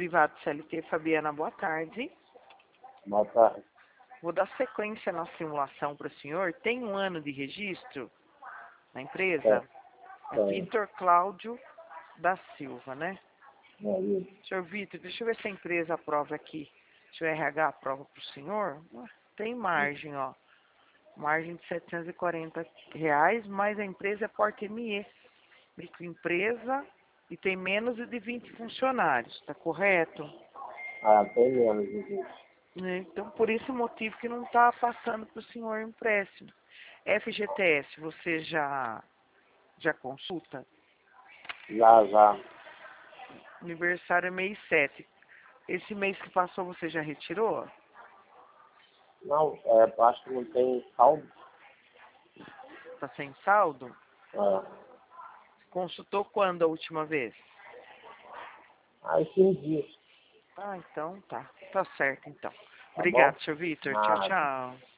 Privado CLT, Fabiana, boa tarde. Boa tarde. Vou dar sequência na simulação para o senhor. Tem 1 ano de registro na empresa? É Vitor Cláudio da Silva, né? Senhor Vitor, deixa eu ver se a empresa aprova aqui. Se o RH aprova para o senhor. Tem margem, ó. Margem de R$ 740, mas a empresa é porte ME. Microempresa e tem menos de 20 funcionários, tá correto? Tem menos de 20. Então, por esse motivo que não está passando para o senhor empréstimo. FGTS, você já consulta? Já. Aniversário é mês 7. Esse mês que passou você já retirou? Não, acho que não tem saldo. Tá sem saldo? É. Consultou quando a última vez? Esses dias. Então tá. Tá certo então. Tá bom? Obrigado, senhor Vitor. Tchau, Nada. tchau.